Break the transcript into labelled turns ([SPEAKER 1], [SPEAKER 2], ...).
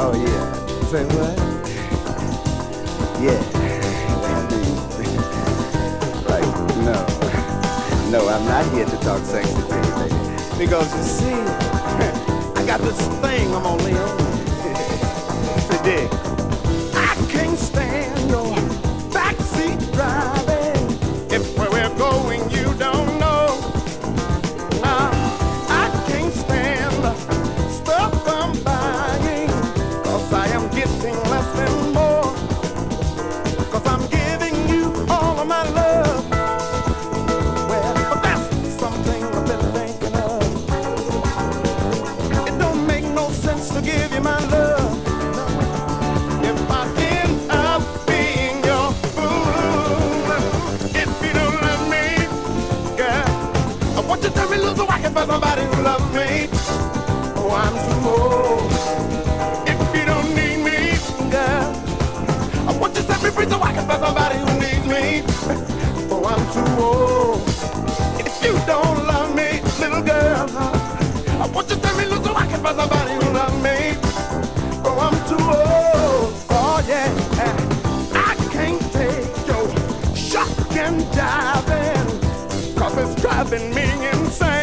[SPEAKER 1] Oh yeah. Say what? Yeah. Right. No, I'm not here to talk sexy to you, baby. Because you see, I got this thing I'm gonna live. Say, dig. I can't stand your backseat driving. If where we're going you don't know. I can't stand the stuff I'm buying. Cause I am getting less and more. Cause I'm giving you all of my love. Well, but that's something I've been thinking of. It don't make no sense to give you my love. If I end up being your fool, if you don't love me, girl, I want you to tell me, look, so I can find somebody who loves me. Oh, I'm too old. If you don't need me, girl, I want you to set me free so I can find somebody who needs me. Oh, I'm too old. If you don't love me, little girl, I want you to tell me, look, so I can find somebody who loves me. Oh, I'm too old. Oh, yeah. I can't take your shucking jiving, cause it's driving me insane.